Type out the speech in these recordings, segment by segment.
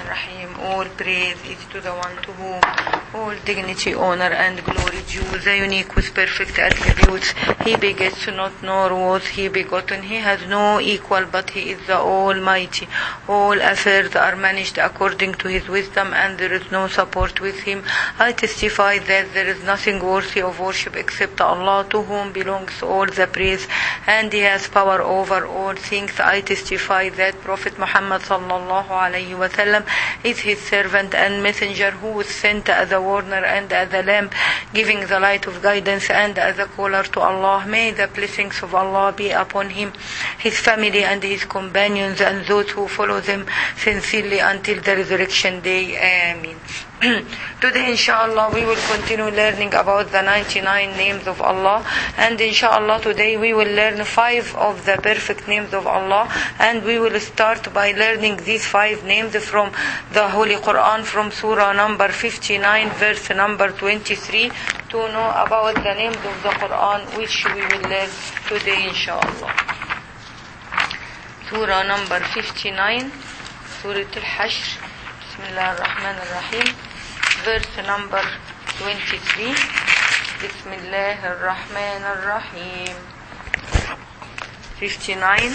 Rahim. All praise is to the one to whom all dignity, honor and glory due, the unique with perfect attributes. He begets not, nor was he begotten. He has no equal, but he is the Almighty. All affairs are managed according to his wisdom, and there is no support with him. I testify that there is nothing worthy of worship except Allah, to whom belongs all the praise, and he has power over all things. I testify that Prophet Muhammad sallallahu alayhi wa sallam is his servant and messenger, who was sent as a warner and as a lamp, giving the light of guidance, and as a caller to Allah. May the blessings of Allah be upon him, his family and his companions, and those who follow them sincerely until the resurrection day. Ameen. Today inshallah we will continue learning about the 99 names of Allah, and inshallah today we will learn 5 of the perfect names of Allah, and we will start by learning these 5 names from the Holy Quran, from Surah number 59 verse number 23, to know about the names of the Quran which we will learn today inshallah. Surah number 59, Surah Al-Hashr. Bismillah ar-Rahman ar-Rahim. Verse number 23. Bismillah ar-Rahman ar-Rahim. 59,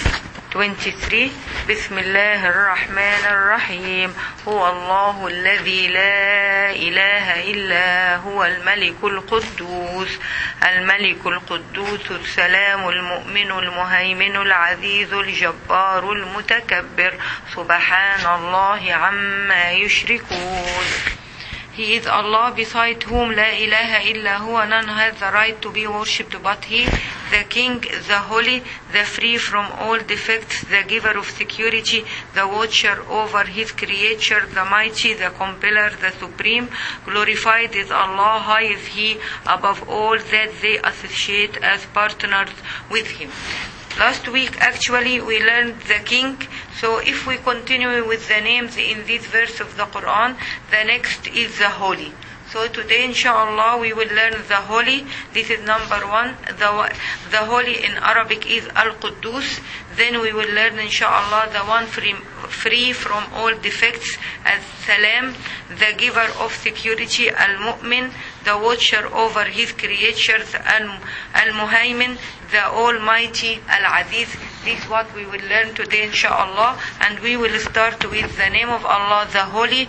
23. Bismillah ar-Rahman ar-Rahim. هو الله الذي لا إله إلا هو الملك القدوس الملك القدوس السلام المؤمن المهيمن العزيز الجبار المتكبر سبحان الله عما يشركون. He is Allah, beside whom la ilaha illa huwa, none has the right to be worshipped but He, the King, the Holy, the free from all defects, the giver of security, the watcher over His creature, the mighty, the compeller, the supreme. Glorified is Allah, high is He above all that they associate as partners with Him. Last week actually we learned the King, so if we continue with the names in this verse of the Quran, the next is the Holy. So today inshallah we will learn the Holy. This is number 1. The Holy in Arabic is Al-Quddus. Then we will learn inshallah the one free from all defects as Salam, the giver of security, Al-Mu'min, the watcher over his creatures, Al-Muhaymin, the Almighty, Al-Aziz. This is what we will learn today inshallah, and we will start with the name of Allah, the Holy,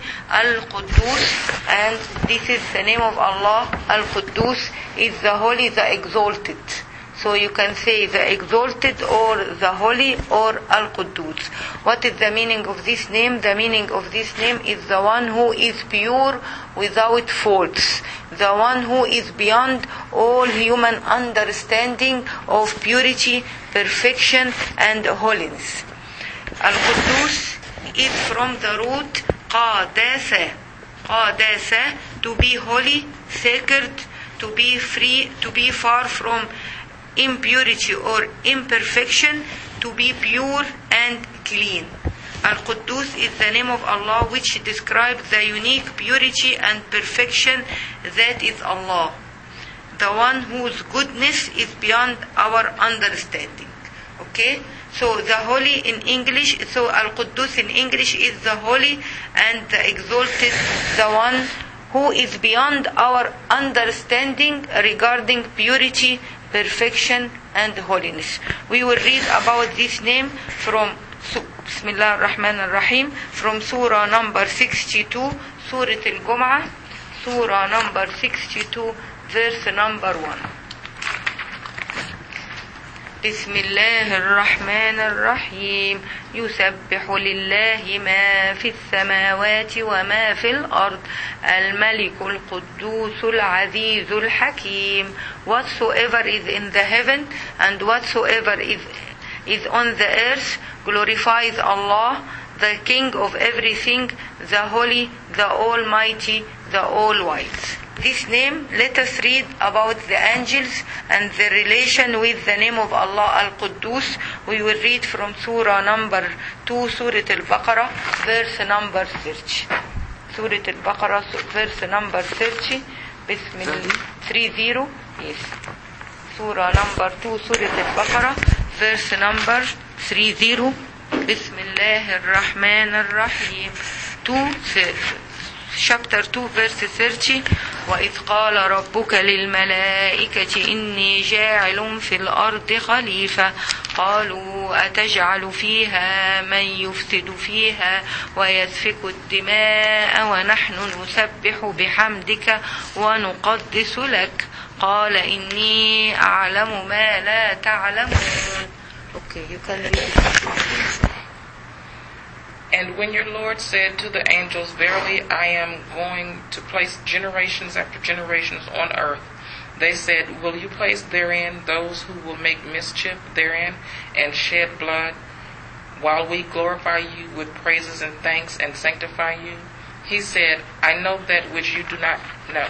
Al-Quddus, and this is the name of Allah, Al-Quddus, is the Holy, the Exalted. So you can say the Exalted or the Holy or Al-Quddus. What is the meaning of this name? The meaning of this name is the one who is pure without faults, the one who is beyond all human understanding of purity, perfection and holiness. Al-Quddus is from the root Qadasa. Qadasa, to be holy, sacred, to be free, to be far from impurity or imperfection, to be pure and clean. Al-Quddus is the name of Allah which describes the unique purity and perfection that is Allah, the one whose goodness is beyond our understanding. Okay? So the Holy in English, so Al-Quddus in English is the Holy, and the Exalted, the one who is beyond our understanding regarding purity, perfection and holiness. We will read about this name from Bismillah ar-Rahman ar-Rahim, from Surah number 62, Surah Al-Jum'ah, Surah number 62, verse number 1. Bismillah ar-Rahman ar-Rahim. يسبح لله ما في السماوات وما في الأرض الملك القدوس العزيز الحكيم. Whatsoever is in the heaven and whatsoever is on the earth glorifies Allah, the King of everything, the Holy, the Almighty, the All-Wise. This name, let us read about the angels and the relation with the name of Allah Al-Quddus. We will read from Surah number 2, Surah Al-Baqarah, verse number 30. Surah Al-Baqarah, verse number 30. Bismillah. 30. Yes. Surah number 2, Surah Al-Baqarah, verse number 30. Bismillah ar-Rahman ar-Rahim. 2, chapter 2 verse 30. وإذ قال ربك للملائكة إني جاعل في الأرض خليفة قالوا أتجعل فيها من يفسد فيها ويسفك الدماء ونحن نسبح بحمدك ونقدس لك قال إني أعلم ما لا تعلمون. Okay, you can read it. And when your Lord said to the angels, verily I am going to place generations after generations on earth, they said, will you place therein those who will make mischief therein and shed blood, while we glorify you with praises and thanks and sanctify you? He said, I know that which you do not know.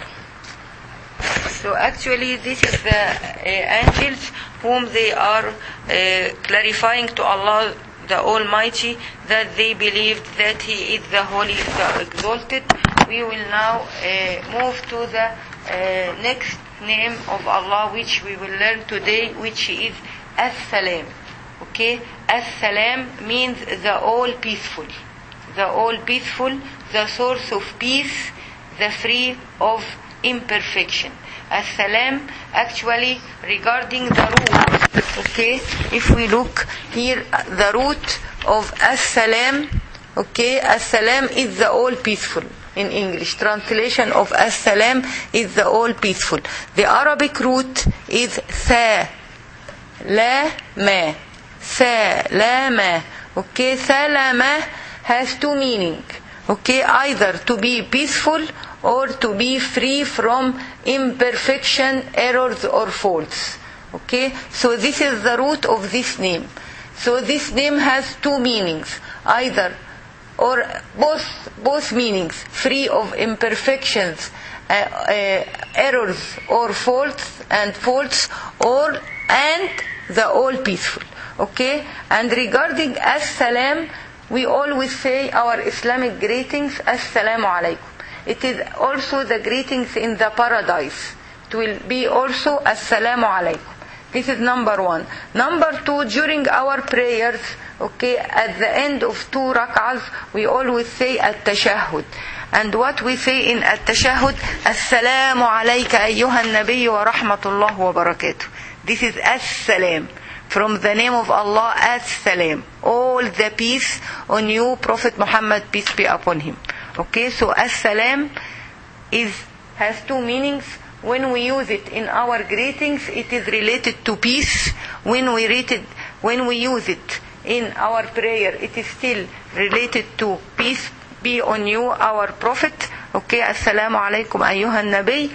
So actually this is the angels whom they are clarifying to Allah the Almighty that they believed that He is the Holy, the Exalted. We will now move to the next name of Allah which we will learn today, which is As-Salam. Okay, As-Salam means the all peaceful, the all peaceful, the source of peace, the free of imperfection. As-Salam actually regarding the root. Okay, if we look here, the root of As-Salam, okay, As-Salam is the all peaceful. In English, translation of As-Salam is the all peaceful. The Arabic root is Sa, La, Ma. Sa, La, Ma. Okay, Salama has two meanings. Okay, either to be peaceful or to be free from imperfection, errors or faults. Okay, so this is the root of this name. So this name has two meanings, either or both meanings, free of imperfections, errors or faults, or and the all peaceful. Okay, and regarding As-Salam, we always say our Islamic greetings, Assalamu alaikum. It is also the greetings in the paradise. It will be also Assalamu alaikum. This is number one. Number two, during our prayers, okay, at the end of 2 rak'ahs, we always say At-Tashahhud. And what we say in At-Tashahhud, Assalamu alayka ayyuhan nabiyyu wa rahmatullah wa barakatuh. This is As-Salam. From the name of Allah, As-Salam. All the peace on you, Prophet Muhammad, peace be upon him. Okay, so As-Salam has two meanings. When we use it in our greetings, it is related to peace. When we use it in our prayer, it is still related to peace be on you, our Prophet. Okay, Assalamu alaikum ayyuhan nabi.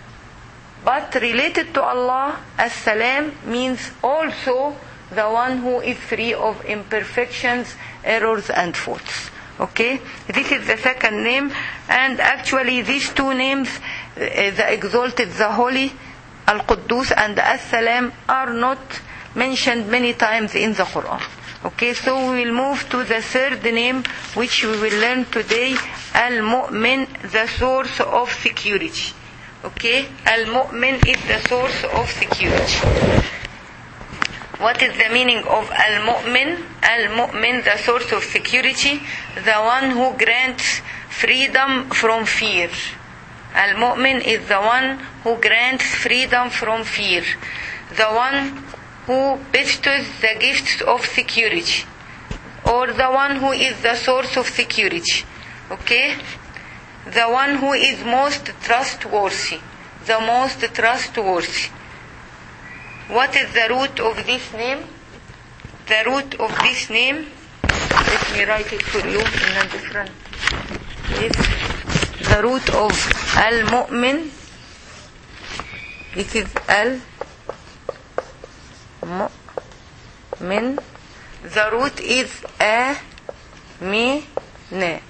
But related to Allah, As-Salam means also the one who is free of imperfections, errors and faults. Okay, this is the second name, and actually these two names, the Exalted, the Holy, Al-Quddus and As-Salam, are not mentioned many times in the Quran. Okay, so we will move to the third name which we will learn today, Al-Mu'min, the source of security. Okay, Al-Mu'min is the source of security. What is the meaning of Al-Mu'min? Al-Mu'min, the source of security, the one who grants freedom from fear. Al-Mu'min is the one who grants freedom from fear, the one who bestows the gifts of security, or the one who is the source of security. Okay? The one who is most trustworthy, the most trustworthy. What is the root of this name? The root of this name, let me write it for you in a different place. The root of Al-Mu'min, this is Al-Mu'min. The root is A-Mi-Ne.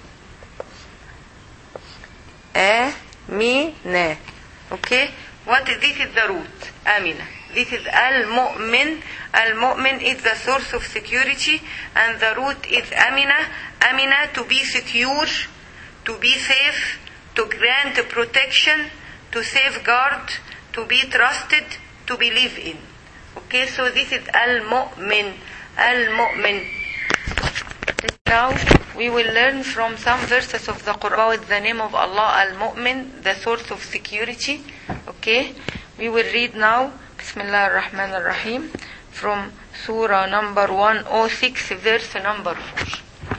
A-Mi-Ne. Okay? This is the root, Amina. This is Al-Mu'min. Al-Mu'min is the source of security, and the root is Amina. Amina, to be secure, to be safe, to grant protection, to safeguard, to be trusted, to believe in. Okay, so this is Al-Mu'min. Al-Mu'min. Now we will learn from some verses of the Quran about the name of Allah Al-Mu'min, the source of security. Okay, we will read now Bismillah ar-Rahman ar-Rahim from Surah number 106, verse number 4.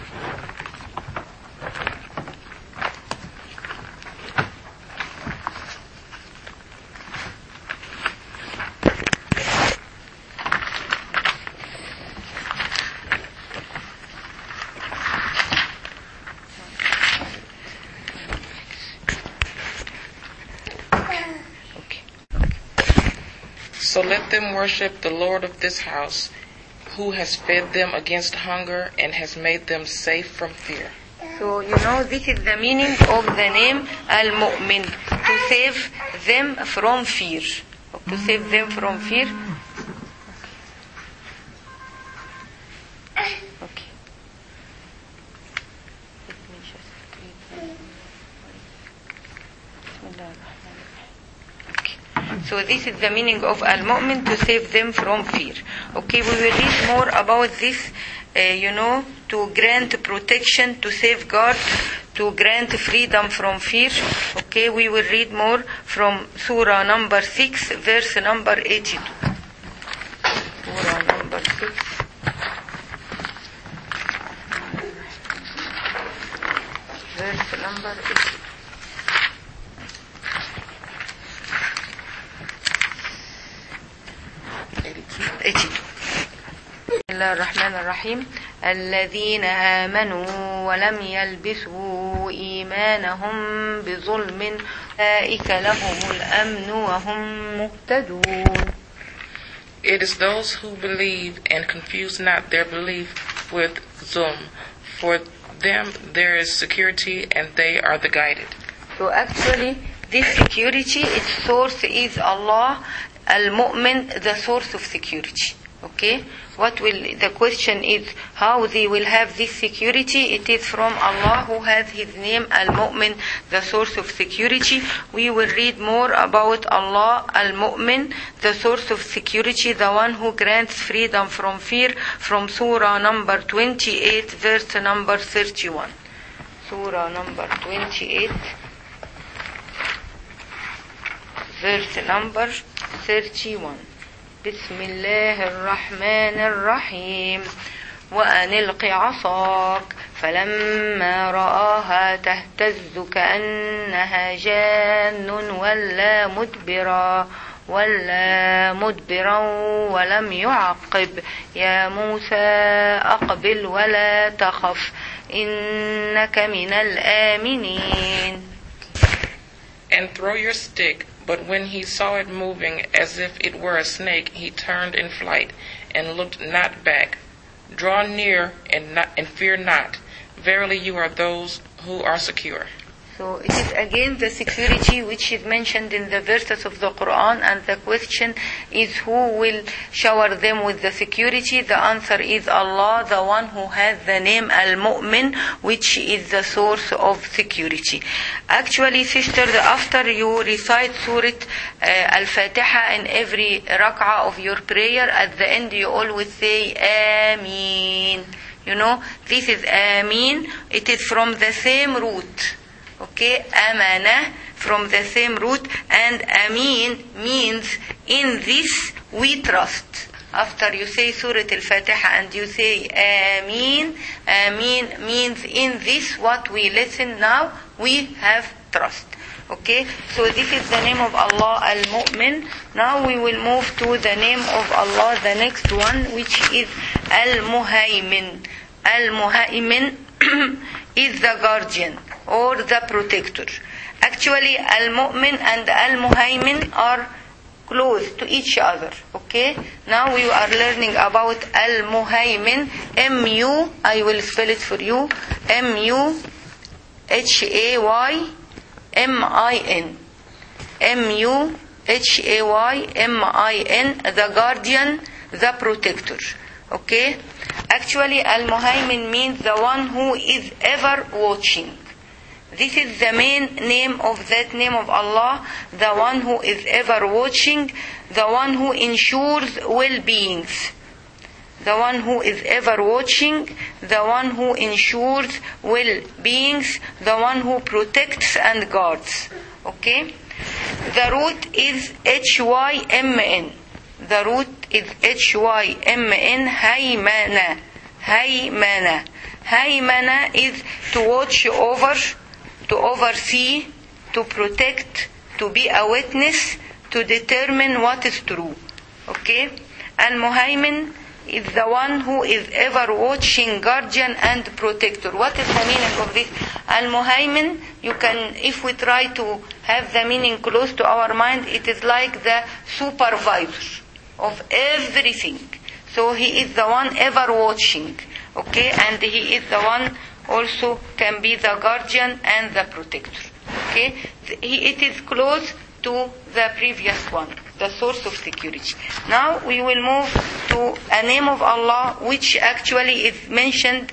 So let them worship the Lord of this house, who has fed them against hunger and has made them safe from fear. So, this is the meaning of the name Al-Mu'min, to save them from fear. To save them from fear. Okay. Let me just read that. So this is the meaning of Al-Mu'min, to save them from fear. Okay, we will read more about this, to grant protection, to safeguard, to grant freedom from fear. Okay, we will read more from Surah number 6, verse number 82. Surah number 6. Verse number 82. بسم الله الرحمن الرحيم الذين آمنوا ولم يلبسوا إيمانهم بظلم أولئك لهم الأمن وهم مهتدون. It is those who believe and confuse not their belief with zulm. For them there is security and they are the guided. So actually this security, its source is Allah Al-Mu'min, the source of security. Okay, the question is how they will have this security. It is from Allah, who has His name Al-Mu'min, the source of security. We will read more about Allah Al-Mu'min, the source of security, the one who grants freedom from fear, from Surah number 28, verse number 31. Surah number 28, verse number 31. بسم الله الرحمن الرحيم وأن الق عصاك فلما رآها تهتز كأنها جان ولا مدبرا ولم يعقب يا موسى أقبل ولا تخف إنك من الآمنين. And throw your stick. But when he saw it moving as if it were a snake, he turned in flight and looked not back. Draw near and fear not. Verily you are those who are secure. So it is again the security which is mentioned in the verses of the Quran, and the question is who will shower them with the security. The answer is Allah, the one who has the name Al-Mu'min, which is the source of security. Actually, sisters, after you recite Surah Al-Fatiha in every rak'ah of your prayer, at the end you always say Ameen. This is Ameen. It is from the same root. Okay, Amana, from the same root, and Ameen means in this we trust. After you say Surah Al-Fatiha and you say Ameen, Ameen means in this what we listen now, we have trust. Okay, so this is the name of Allah Al-Mu'min. Now we will move to the name of Allah, the next one, which is Al-Muhaymin. Al-Muhaymin is the guardian or the protector. Actually, Al-Mu'min and Al-Muhaymin are close to each other. Okay, now we are learning about Al-Muhaymin. M-U, I will spell it for you, M-U-H-A-Y-M-I-N. M-U-H-A-Y-M-I-N, the guardian, the protector. Okay, actually Al-Muhaymin means the one who is ever watching. This is the main name of that name of Allah, the one who is ever watching, the one who ensures well-beings, the one who is ever watching, the one who ensures well-beings, the one who protects and guards. Okay? The root is H-Y-M-N. The root is H-Y-M-N, Haymana. Haymana. Haymana is to watch over, to oversee, to protect, to be a witness, to determine what is true. Okay? Al-Muhaymin is the one who is ever watching, guardian and protector. What is the meaning of this? Al-Muhaymin, you can, if we try to have the meaning close to our mind, it is like the supervisor of everything. So he is the one ever watching. Okay? And he is the one also can be the guardian and the protector. Okay? It is close to the previous one, the source of security. Now we will move to a name of Allah which actually is mentioned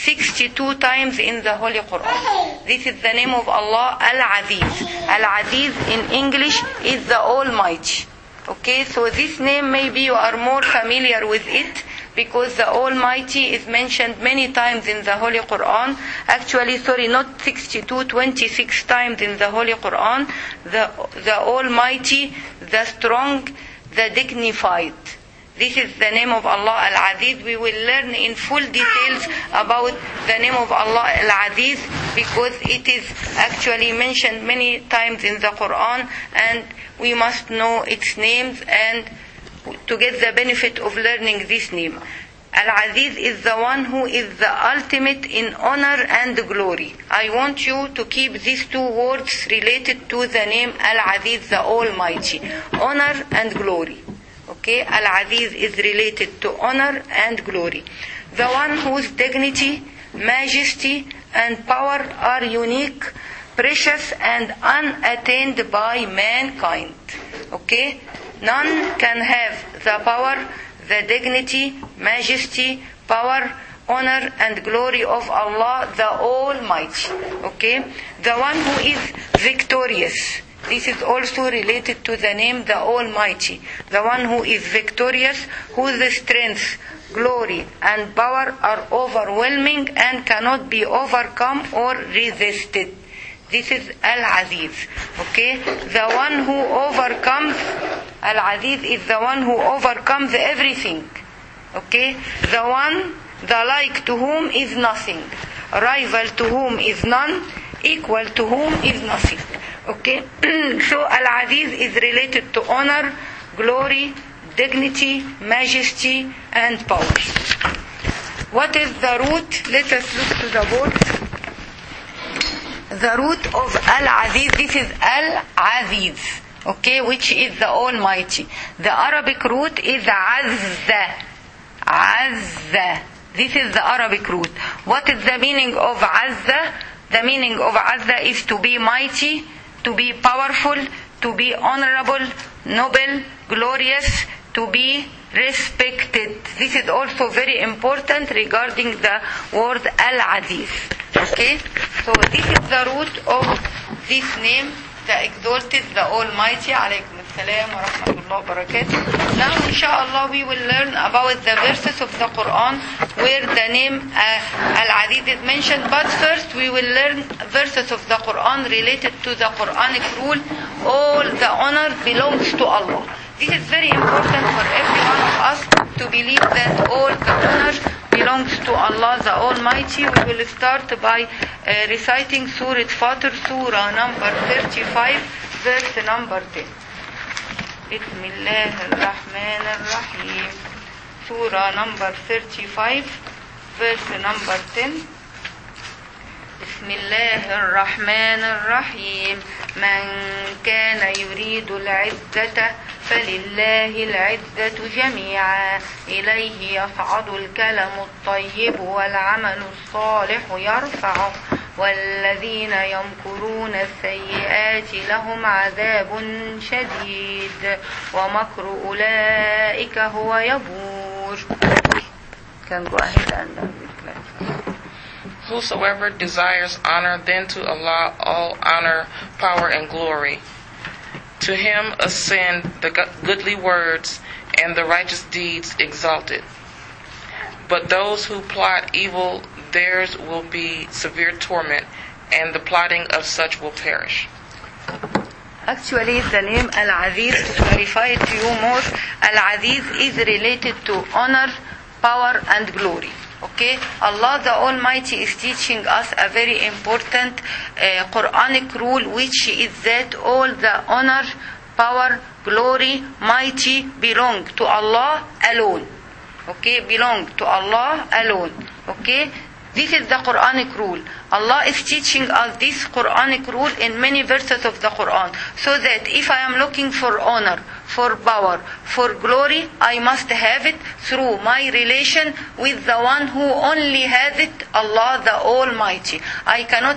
62 times in the Holy Quran. This is the name of Allah, Al-Aziz. Al-Aziz in English is the Almighty. Okay, so this name maybe you are more familiar with it because the Almighty is mentioned many times in the Holy Quran. Actually, not 62, 26 times in the Holy Quran. The Almighty, the strong, the dignified. This is the name of Allah Al-Aziz. We will learn in full details about the name of Allah Al-Aziz because it is actually mentioned many times in the Quran and we must know its names and to get the benefit of learning this name. Al-Aziz is the one who is the ultimate in honor and glory. I want you to keep these two words related to the name Al-Aziz, the Almighty. Honor and glory. Okay, Al-Aziz is related to honor and glory. The one whose dignity, majesty, and power are unique, precious, and unattained by mankind. Okay? None can have the power, the dignity, majesty, power, honor, and glory of Allah, the Almighty. Okay? The one who is victorious. This is also related to the name the Almighty. The one who is victorious, whose strength, glory, and power are overwhelming and cannot be overcome or resisted. This is Al-Aziz. Okay? The one who overcomes, Al-Aziz is the one who overcomes everything. Okay? The one, the like to whom is nothing. Rival to whom is none. Equal to whom is nothing. Okay? So Al-Aziz is related to honor, glory, dignity, majesty, and power. What is the root? Let us look to the board. The root of Al-Aziz, this is Al-Aziz, okay, which is the Almighty. The Arabic root is Azza. Azza. This is the Arabic root. What is the meaning of Azza? The meaning of Azza is to be mighty, to be powerful, to be honorable, noble, glorious, to be respected. This is also very important regarding the word Al-Aziz. Okay? So this is the root of this name, the exalted, the Almighty. Alaykum as-salam wa rahmatullahi wa barakatuh. Now, inshallah, we will learn about the verses of the Quran where the name Al-Aziz is mentioned. But first, we will learn verses of the Quran related to the Quranic rule. All the honor belongs to Allah. This is very important for every one of us to believe that all the honor belongs to Allah the Almighty. We will start by reciting Surah Fatir, Surah number 35, verse number 10. Bismillah ar-Rahman ar-Rahim. Surah number 35, verse number 10. بسم الله الرحمن الرحيم من كان يريد العزة فلله العزة جميعا إليه يصعد الكلم الطيب والعمل الصالح يرفعه والذين يمكرون السيئات لهم عذاب شديد ومكر أولئك هو يبور. Can go ahead and Whosoever desires honor, then to Allah all honor, power, and glory. To him ascend the goodly words and the righteous deeds exalted. But those who plot evil, theirs will be severe torment, and the plotting of such will perish. Actually, the name Al-Aziz, to clarify it to you more, Al-Aziz is related to honor, power, and glory. Okay, Allah the Almighty is teaching us a very important Quranic rule, which is that all the honor, power, glory, mighty belong to Allah alone. Okay, belong to Allah alone. Okay, this is the Quranic rule. Allah is teaching us this Quranic rule in many verses of the Quran, so that if I am looking for honor, for power, for glory, I must have it through my relation with the one who only has it, Allah the Almighty. I cannot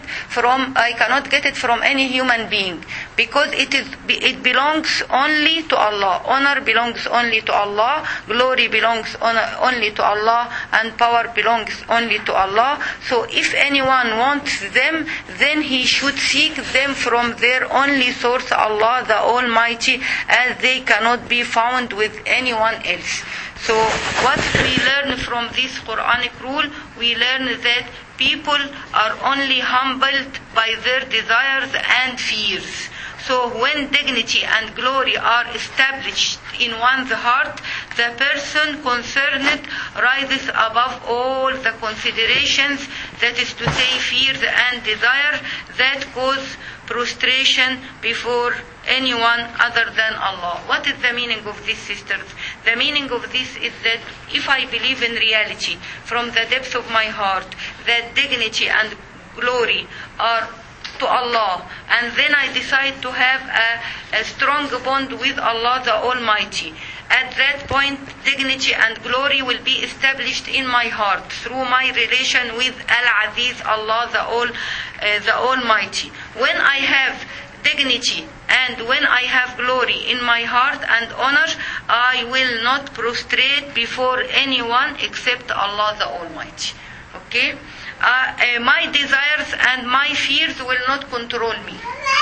get it from any human being, because it belongs only to Allah. Honor belongs only to Allah, glory belongs only to Allah, and power belongs only to Allah. So if anyone wants them, then he should seek them from their only source, Allah the Almighty, as they cannot be found with anyone else. So what we learn from this Quranic rule, we learn that people are only humbled by their desires and fears. So when dignity and glory are established in one's heart, the person concerned rises above all the considerations, that is to say fears and desire, that cause prostration before anyone other than Allah. What is the meaning of this, sisters? The meaning of this is that if I believe in reality from the depths of my heart that dignity and glory are to Allah, and then I decide to have a strong bond with Allah the Almighty, at that point dignity and glory will be established in my heart through my relation with Al-Aziz, Allah the Almighty. When I have dignity and when I have glory in my heart and honor, I will not prostrate before anyone except Allah the Almighty. Okay? My desires and my fears will not control me.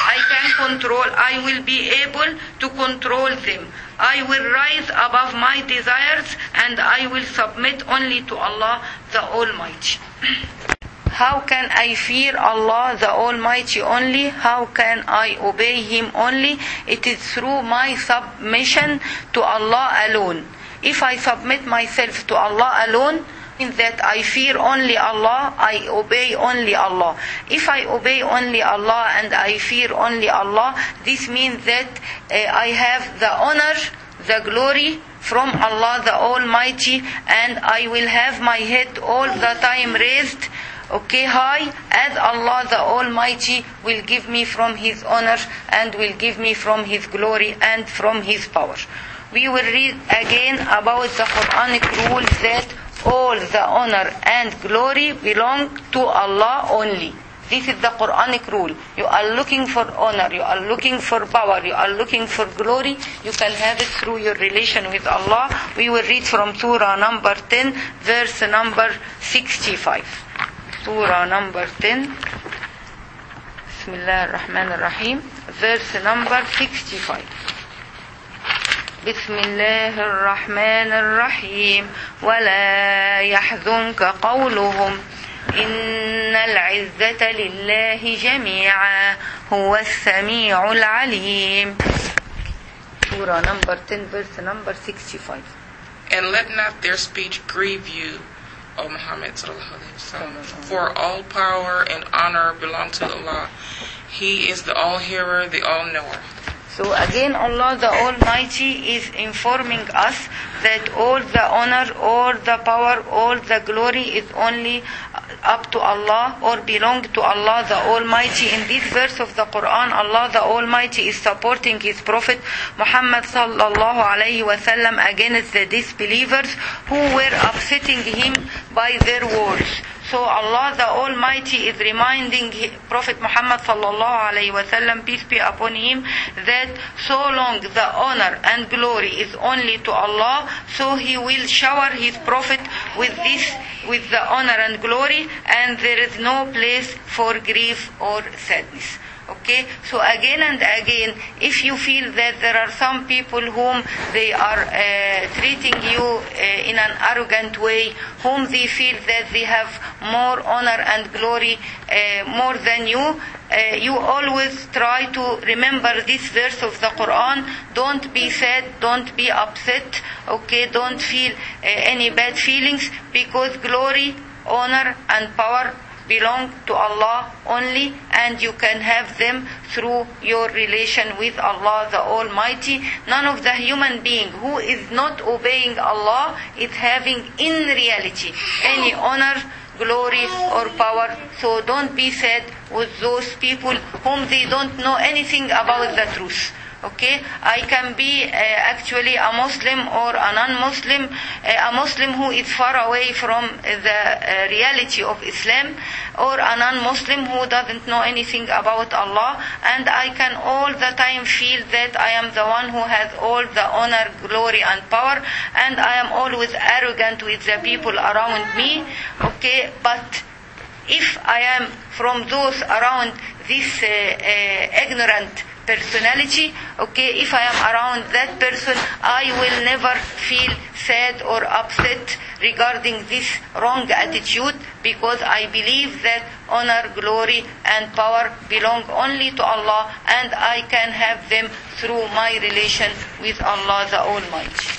I will be able to control them. I will rise above my desires and I will submit only to Allah the Almighty. How can I fear Allah the Almighty only? How can I obey Him only? It is through my submission to Allah alone. If I submit myself to Allah alone, in that I fear only Allah, I obey only Allah. If I obey only Allah and I fear only Allah, this means that I have the honor, the glory from Allah the Almighty, and I will have my head all the time raised, okay, high, as Allah the Almighty will give me from His honor and will give me from His glory and from His power. We will read again about the Quranic rule that all the honor and glory belong to Allah only. This is the Quranic rule. You are looking for honor, you are looking for power, you are looking for glory, you can have it through your relation with Allah. We will read from Surah number 10, verse number 65. Surah number 10, Bismillah ar-Rahman ar-Rahim, verse number 65. بسم الله الرحمن الرحيم ولا يحزنك قولهم إن العزة لله جميعا هو السميع العليم. Surah number 10, verse number 65. And let not their speech grieve you, O Muhammad sallallahu alaihi wasallam, for all power and honor belong to Allah. He is the all-hearer, the all-knower. So again, Allah the Almighty is informing us that all the honor, all the power, all the glory is only up to Allah or belong to Allah the Almighty. In this verse of the Quran, Allah the Almighty is supporting His Prophet Muhammad sallallahu alayhi wasallam against the disbelievers who were upsetting him by their words. So Allah the Almighty is reminding Prophet Muhammad sallallahu alayhi wasallam, peace be upon him, that so long the honor and glory is only to Allah, so He will shower His Prophet with the honor and glory, and there is no place for grief or sadness. Okay, so again and again, if you feel that there are some people whom they are treating you in an arrogant way, whom they feel that they have more honor and glory more than you, you always try to remember this verse of the Quran. Don't be sad, don't be upset, okay, don't feel any bad feelings, because glory, honor and power belong to Allah only, and you can have them through your relation with Allah the Almighty. None of the human being who is not obeying Allah is having in reality any honor, glory or power. So don't be sad with those people whom they don't know anything about the truth. Okay, I can be actually a Muslim or a non-Muslim, a Muslim who is far away from the reality of Islam, or a non-Muslim who doesn't know anything about Allah, and I can all the time feel that I am the one who has all the honor, glory and power, and I am always arrogant with the people around me. Okay, but if I am from those around this ignorant personality, okay, if I am around that person, I will never feel sad or upset regarding this wrong attitude, because I believe that honor, glory and power belong only to Allah, and I can have them through my relation with Allah the Almighty.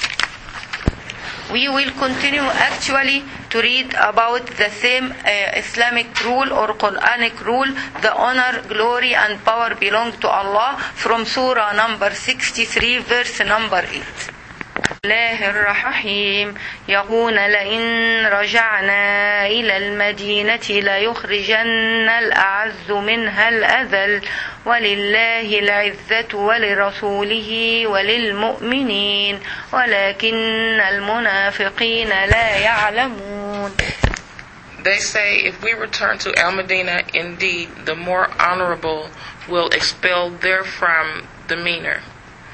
We will continue actually to read about the same Islamic rule or Quranic rule, the honor, glory and power belong to Allah, from Surah number 63 verse number 8. الله الرحيم يقول لئن رجعنا إلى المدينة ليخرجن الأعز منها الأذل ولله العزة ولرسوله وللمؤمنين ولكن المنافقين لا يعلمون. They say, if we return to Al-Medina, indeed the more honorable will expel therefrom the meaner.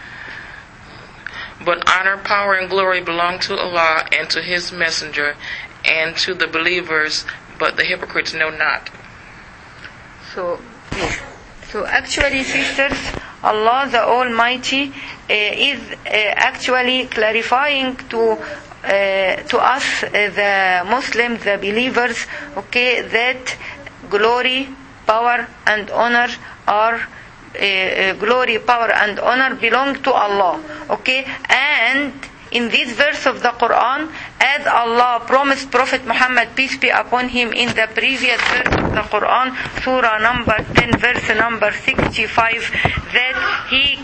But honor, power, and glory belong to Allah and to His Messenger and to the believers, but the hypocrites know not. So actually, sisters, Allah the Almighty is actually clarifying to us, the Muslims, the believers, okay, that glory, power, and honor are glory, power and honor belong to Allah. Okay, and in this verse of the Quran, as Allah promised Prophet Muhammad, peace be upon him, in the previous verse of the Quran, Surah number 10 verse number 65, that He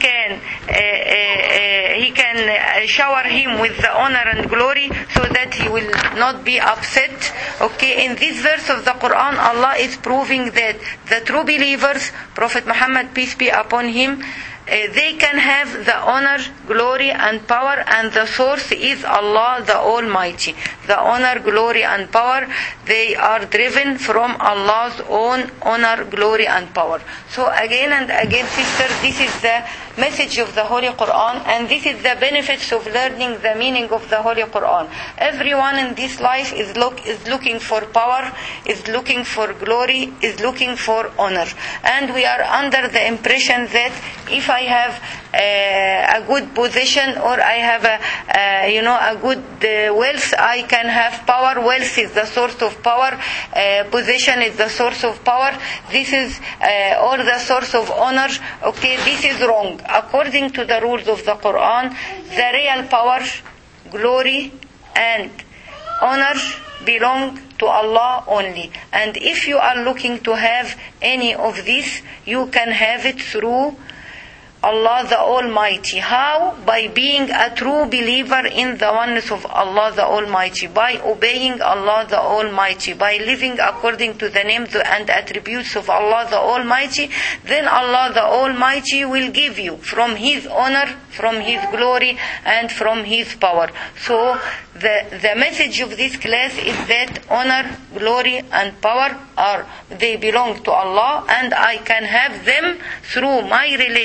can shower him with the honor and glory so that he will not be upset. Okay, in this verse of the Quran, Allah is proving that the true believers, Prophet Muhammad, peace be upon him, they can have the honor, glory and power, and the source is Allah the Almighty. The honor, glory and power, they are driven from Allah's own honor, glory and power. So again and again, sisters, this is the message of the Holy Quran, and this is the benefits of learning the meaning of the Holy Quran. Everyone in this life is looking for power, is looking for glory, is looking for honor, and we are under the impression that if I have a good position, or I have a good wealth, I can have power. Wealth is the source of power, position is the source of power, this is or the source of honor. Okay, this is wrong. According to the rules of the Quran, the real power, glory and honor belong to Allah only. And if you are looking to have any of this, you can have it through Allah the Almighty. How? By being a true believer in the oneness of Allah the Almighty, by obeying Allah the Almighty, by living according to the names and attributes of Allah the Almighty. Then Allah the Almighty will give you from His honor, from His glory and from His power. So the message of this class is that honor, glory and power they belong to Allah, and I can have them through my relation with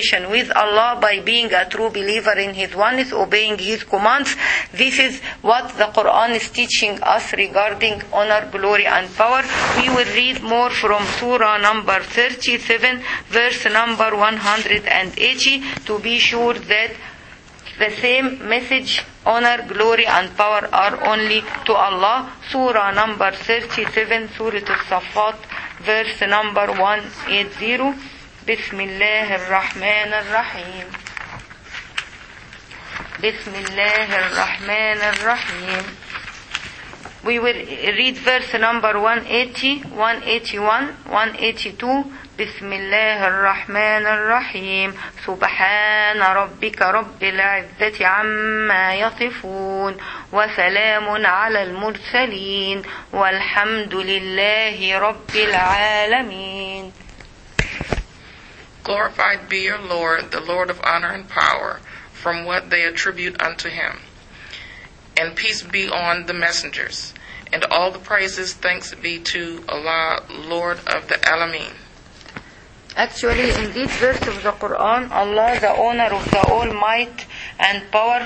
please Allah by being a true believer in His oneness, obeying His commands. This is what the Quran is teaching us regarding honor, glory, and power. We will read more from Surah number 37, verse number 180, to be sure that the same message, honor, glory, and power are only to Allah. Surah number 37, Surah Al-Saffat, verse number 180. Bismillah ar-Rahman ar-Rahim. Bismillah ar-Rahman ar-Rahim. We will read verse number 180, 181, 182. Bismillah ar-Rahman ar-Rahim. Subhana rabbika rabbil izzati amma yasifun. Wa salamun ala al-mursaleen. Walhamdulillahi rabbil alameen. Glorified be your Lord, the Lord of honor and power, from what they attribute unto him. And peace be on the messengers. And all the praises, thanks be to Allah, Lord of the Alameen. Actually, in this verse of the Quran, Allah, the owner of the all might and power,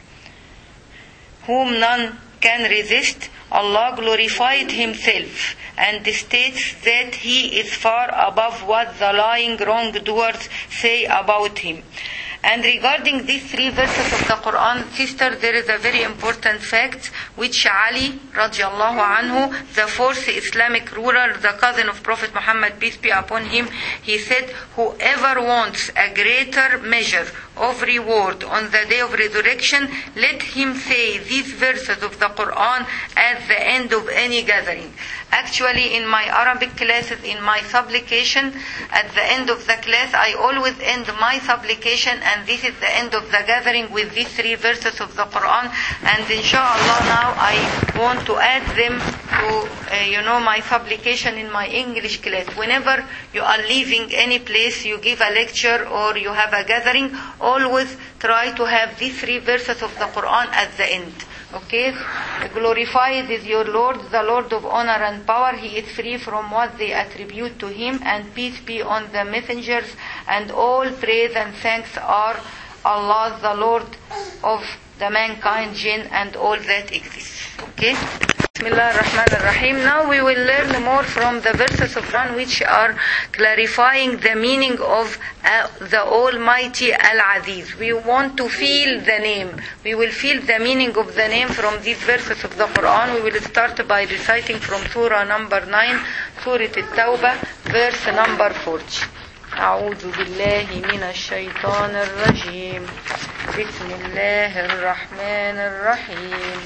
whom none can resist, Allah glorified Himself and states that He is far above what the lying wrongdoers say about Him. And regarding these three verses of the Quran, sister, there is a very important fact which Ali radiallahu anhu, the fourth Islamic ruler, the cousin of Prophet Muhammad, peace be upon him, he said, whoever wants a greater measure of reward on the day of resurrection, let him say these verses of the Quran at the end of any gathering. Actually, in my Arabic classes, in my supplication, at the end of the class, I always end my supplication, and this is the end of the gathering, with these three verses of the Quran. And inshallah now I want to add them to, my supplication in my English class. Whenever you are leaving any place, you give a lecture or you have a gathering, always try to have these three verses of the Quran at the end. Okay? Glorified is your Lord, the Lord of honor and power. He is free from what they attribute to Him, and peace be on the messengers, and all praise and thanks are Allah, the Lord of the mankind, jinn, and all that exists. Okay? Bismillah ar-Rahman ar-Rahim. Now we will learn more from the verses of Quran which are clarifying the meaning of the Almighty Al-Aziz. We want to feel the name. We will feel the meaning of the name from these verses of the Quran. We will start by reciting from Surah number 9, Surah At-Tawbah, verse number 40. أعوذ بالله من الشيطان الرجيم. بسم الله الرحمن الرحيم.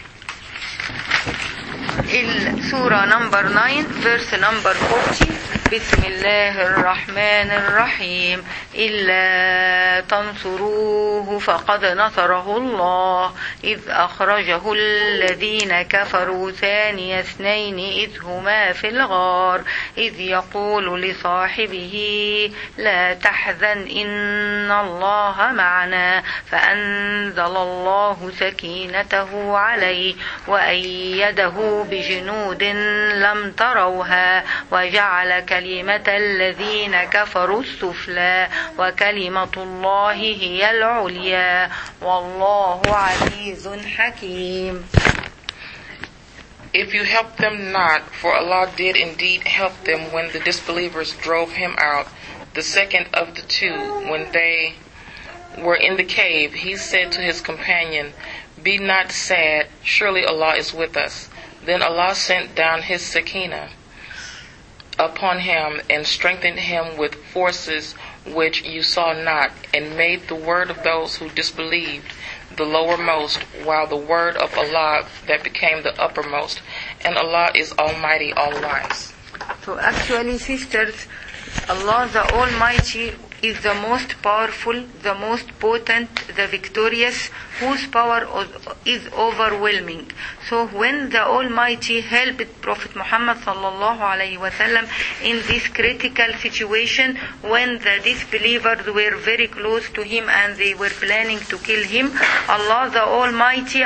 Surah number 9, verse number 40. بسم الله الرحمن الرحيم. إلا تنصروه فقد نصره الله إذ أخرجه الذين كفروا ثاني اثنين إذ هما في الغار إذ يقول لصاحبه لا تحزن إن الله معنا فأنزل الله سكينته عليه وأيده بجنود لم تروها وجعل كلمة الذين كفروا السفلى وكلمة الله هي العليا والله عزيز حكيم. If you help them not, for Allah did indeed help them when the disbelievers drove him out, the second of the two, when they were in the cave, he said to his companion, be not sad, surely Allah is with us. Then Allah sent down His Sakina upon him and strengthened him with forces which you saw not, and made the word of those who disbelieved the lowermost, while the word of Allah that became the uppermost. And Allah is Almighty, all-wise. So actually, sisters, Allah the Almighty is the most powerful, the most potent, the victorious, whose power is overwhelming. So when the Almighty helped Prophet Muhammad sallallahu alaihi wasallam in this critical situation, when the disbelievers were very close to him and they were planning to kill him, Allah the Almighty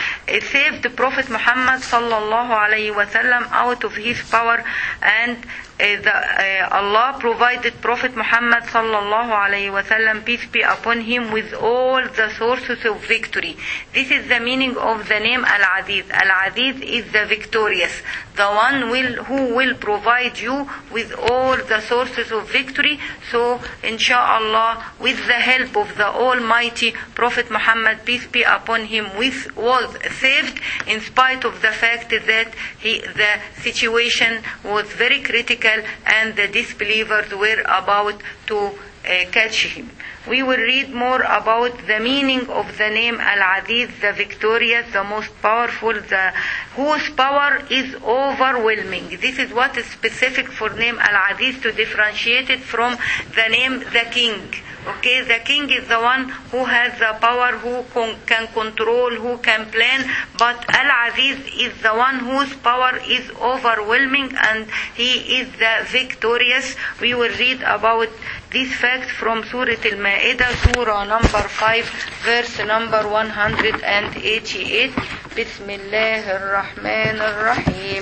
saved Prophet Muhammad sallallahu alaihi wasallam out of his power and Allah provided Prophet Muhammad sallallahu alayhi wasallam, peace be upon him, with all the sources of victory. This is the meaning of the name Al-Aziz. Al-Aziz is the victorious, the one who will provide you with all the sources of victory. So, inshallah, with the help of the Almighty, Prophet Muhammad, peace be upon him, was saved in spite of the fact that the situation was very critical and the disbelievers were about to catch him. We will read more about the meaning of the name Al-Aziz, the victorious, the most powerful, whose power is overwhelming. This is what is specific for name Al-Aziz, to differentiate it from the name the King. Okay, the king is the one who has the power, who can control, who can plan, but Al-Aziz is the one whose power is overwhelming and he is the victorious. We will read about this fact from Surah Al-Ma'idah, Surah number 5, verse number 188. Bismillah ar-Rahman ar-Rahim.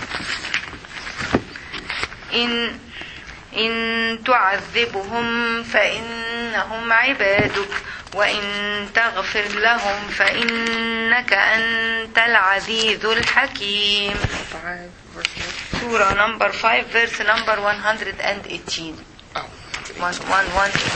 إن تعذبهم فإنهم عبادك وإن تغفر لهم فإنك أنت العزيز الحكيم. Surah number 5, verse number 118. 118.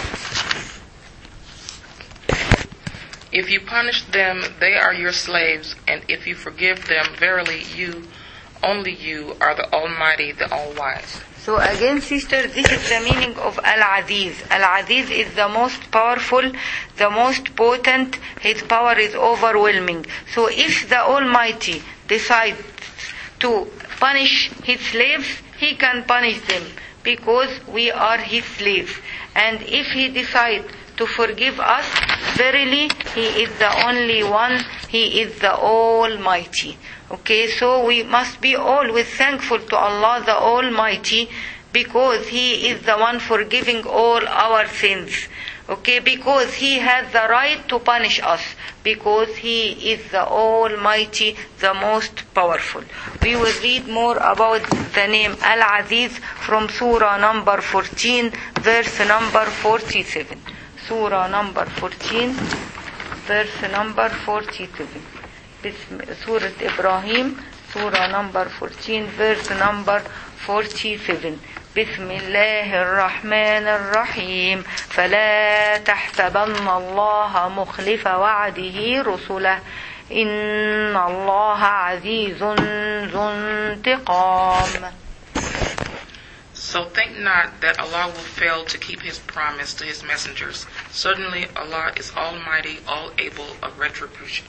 If you punish them, they are your slaves, and if you forgive them, verily only you are the Almighty, the All-Wise. So again, sisters, this is the meaning of Al-Aziz. Al-Aziz is the most powerful, the most potent. His power is overwhelming. So if the Almighty decides to punish His slaves, He can punish them because we are His slaves. And if He decides to forgive us, verily He is the only one. He is the Almighty. Okay, so we must be always thankful to Allah the Almighty, because He is the one forgiving all our sins. Okay, because He has the right to punish us, because He is the Almighty, the most powerful. We will read more about the name Al-Aziz from Surah number 14, verse number 47. Surah number 14, verse number 47. Surah Ibrahim, Surah number 14, verse number 47. بسم الله الرحمن الرحيم فلا تحسبن الله مخلف وعده رسله إن الله عزيز ذو انتقام. So think not that Allah will fail to keep His promise to His messengers. Certainly Allah is almighty, all able of retribution.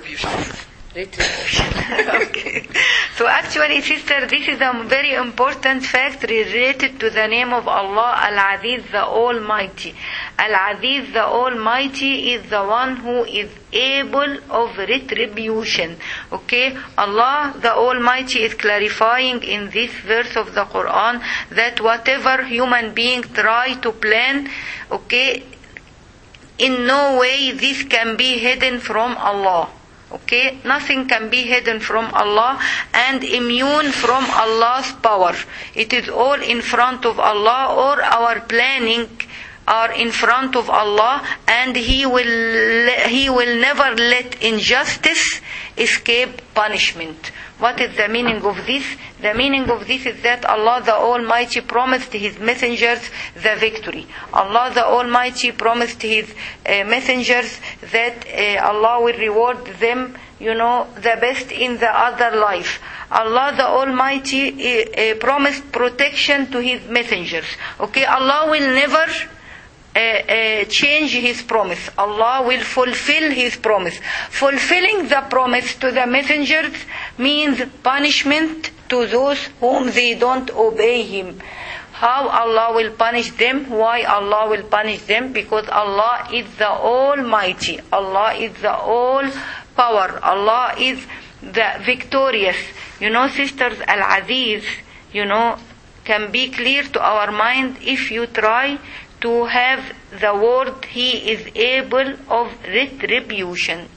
Okay. So actually, sister, this is a very important fact related to the name of Allah, Al-Aziz, the Almighty. Al-Aziz, the Almighty, is the one who is able of retribution. Okay? Allah, the Almighty, is clarifying in this verse of the Quran that whatever human being try to plan, okay, in no way this can be hidden from Allah. Okay, nothing can be hidden from Allah and immune from Allah's power. It is all in front of Allah, or our planning are in front of Allah, and He will never let injustice escape punishment. What is the meaning of this? The meaning of this is that Allah the Almighty promised His messengers the victory. Allah the Almighty promised His messengers that Allah will reward them, the best in the other life. Allah the Almighty promised protection to His messengers. Okay, Allah will never change His promise. Allah will fulfill His promise. Fulfilling the promise to the messengers means punishment to those whom they don't obey Him. How Allah will punish them? Why Allah will punish them? Because Allah is the Almighty. Allah is the All-Power. Allah is the victorious. Sisters, Al-Aziz, can be clear to our mind if you try to have the word He is able of retribution.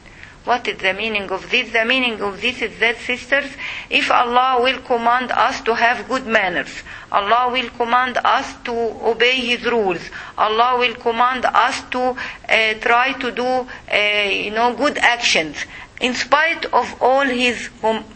What is the meaning of this? The meaning of this is that, sisters, if Allah will command us to have good manners, Allah will command us to obey His rules, Allah will command us to try to do, good actions, in spite of all His,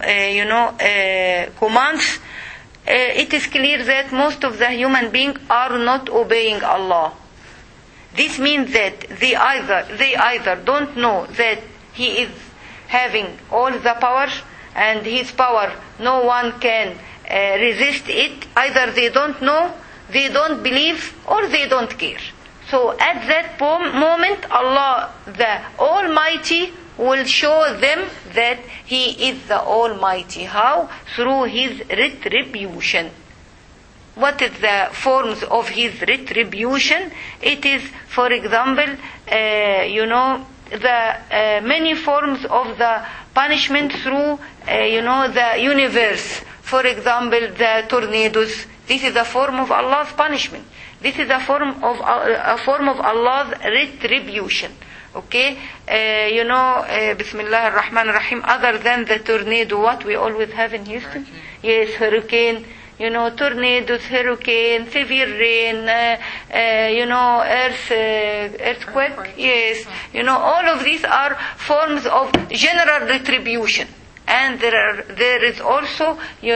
commands, it is clear that most of the human beings are not obeying Allah. This means that they either don't know that He is having all the power, and His power no one can resist it. Either they don't know, they don't believe, or they don't care. So at that moment, Allah the Almighty will show them that He is the Almighty. How? Through His retribution. What is the forms of His retribution? It is, for example, the many forms of the punishment through, the universe. For example, the tornadoes. This is a form of Allah's punishment. This is a form of Allah's retribution. Okay, Bismillah ar-Rahman ar-Rahim. Other than the tornado, what we always have in Houston? Yes, hurricane. Tornadoes, hurricane, severe rain, earthquake. Yes, all of these are forms of general retribution. And there is also,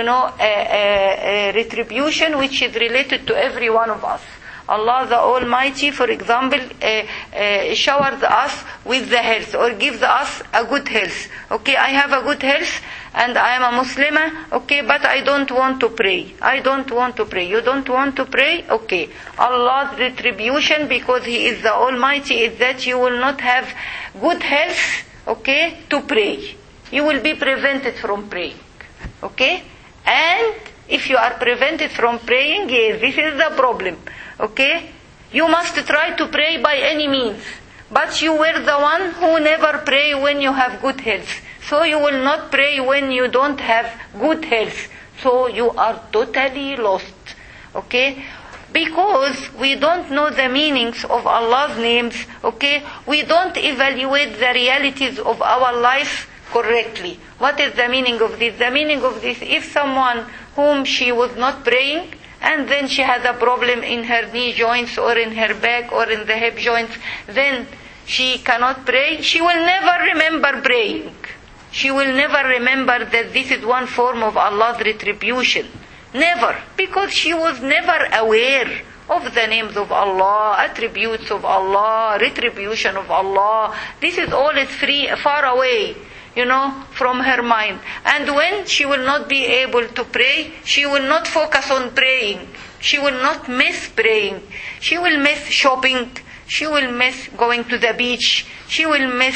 a retribution which is related to every one of us. Allah the Almighty, for example, showers us with the health, or gives us a good health. Okay, I have a good health and I am a Muslimah, okay, but I don't want to pray. I don't want to pray. You don't want to pray? Okay. Allah's retribution, because He is the Almighty, is that you will not have good health, okay, to pray. You will be prevented from praying. Okay? And if you are prevented from praying, yes, this is the problem. Okay? You must try to pray by any means. But you were the one who never pray when you have good health. So you will not pray when you don't have good health. So you are totally lost. Okay? Because we don't know the meanings of Allah's names. Okay? We don't evaluate the realities of our life correctly. What is the meaning of this? The meaning of this, if someone whom she was not praying, and then she has a problem in her knee joints, or in her back, or in the hip joints, then she cannot pray, she will never remember praying. She will never remember that this is one form of Allah's retribution. Never. Because she was never aware of the names of Allah, attributes of Allah, retribution of Allah. This is all is far away, from her mind. And when she will not be able to pray, she will not focus on praying. She will not miss praying. She will miss shopping. She will miss going to the beach. She will miss,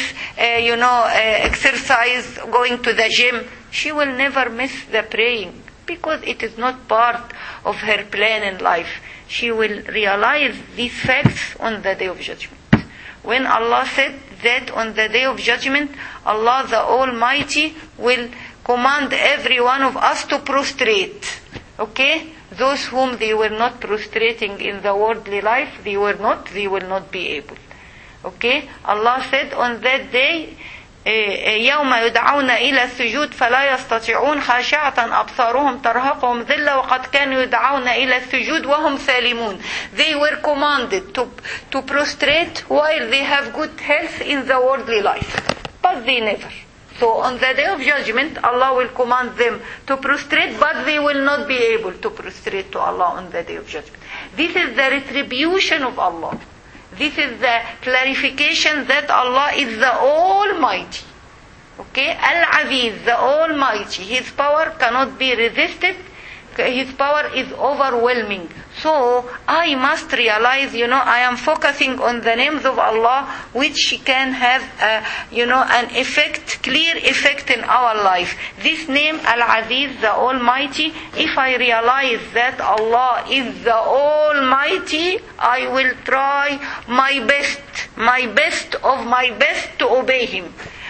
exercise, going to the gym. She will never miss the praying, because it is not part of her plan in life. She will realize these facts on the Day of Judgment. When Allah said that on the Day of Judgment, Allah the Almighty will command every one of us to prostrate. Okay? Those whom they were not prostrating in the worldly life, they will not be able. Okay? Allah said on that day, يوم يدعون إلى السجود فلا يستطيعون خاشعة أبصارهم ترهقهم ذلة وقد كانوا يدعون إلى السجود وهم سالمون. They were commanded to prostrate while they have good health in the worldly life, but they never. So on the Day of Judgment, Allah will command them to prostrate, but they will not be able to prostrate to Allah on the Day of Judgment. This is the retribution of Allah. This is the clarification that Allah is the Almighty. Okay? Al-Aziz, the Almighty. His power cannot be resisted. His power is overwhelming. So, I must realize, I am focusing on the names of Allah, which can have, an effect, clear effect in our life. This name, Al-Aziz, the Almighty, if I realize that Allah is the Almighty, I will try my best of my best to obey Him.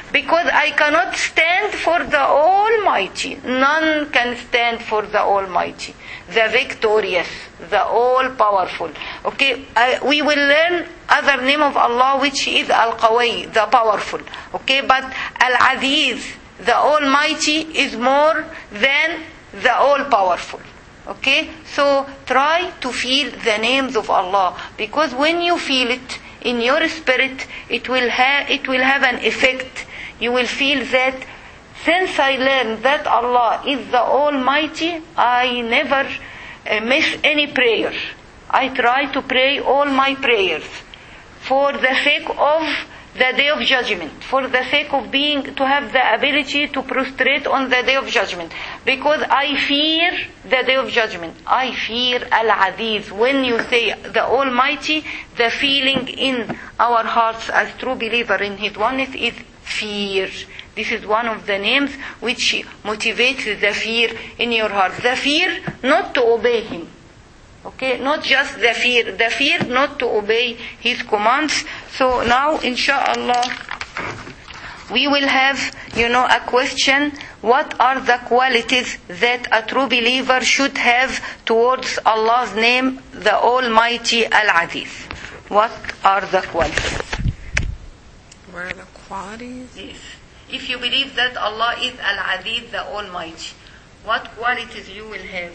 Because I cannot stand for the Almighty. None can stand for the Almighty, the victorious, the all-powerful. Okay, we will learn other name of Allah, which is Al-Qawi, the powerful. Okay, but Al-Aziz, the Almighty, is more than the all-powerful. Okay, so try to feel the names of Allah, because when you feel it in your spirit, it will have an effect. You will feel that since I learned that Allah is the Almighty, I never miss any prayer. I try to pray all my prayers for the sake of the Day of Judgment, for the sake of to have the ability to prostrate on the Day of Judgment, because I fear the Day of Judgment. I fear Al-Aziz. When you say the Almighty, the feeling in our hearts as true believer in His oneness is fear. This is one of the names which motivates the fear in your heart. The fear not to obey Him. Okay, not just the fear not to obey His commands. So now, inshallah, we will have, a question. What are the qualities that a true believer should have towards Allah's name, the Almighty Al-Aziz? What are the qualities? What are the qualities? Yes. If you believe that Allah is Al-Aziz, the Almighty, what qualities you will have?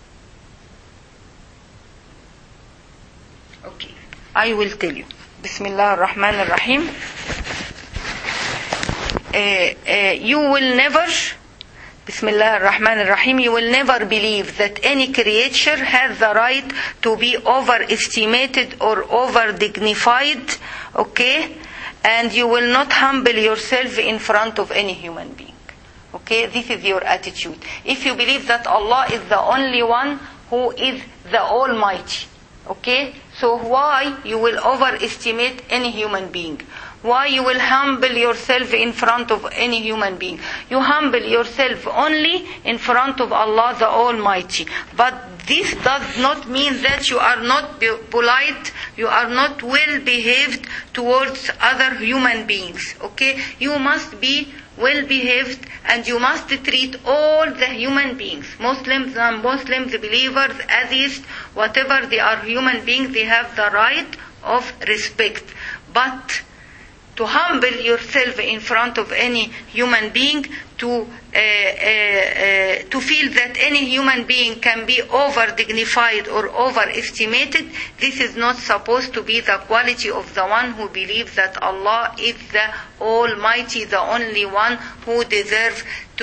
Okay, I will tell you. Bismillah ar-Rahman ar-Rahim. You will never, Bismillah ar-Rahman ar-Rahim, you will never believe that any creature has the right to be overestimated or over-dignified, okay? And you will not humble yourself in front of any human being. Okay, this is your attitude. If you believe that Allah is the only one who is the Almighty, okay, so why you will overestimate any human being? Why you will humble yourself in front of any human being? You humble yourself only in front of Allah the Almighty. But this does not mean that you are not polite, you are not well behaved towards other human beings. Okay? You must be well behaved and you must treat all the human beings, Muslims, non-Muslims, believers, atheists, whatever they are human beings, they have the right of respect. But to humble yourself in front of any human being, to feel that any human being can be over-dignified or overestimated, this is not supposed to be the quality of the one who believes that Allah is the Almighty, the only one who deserves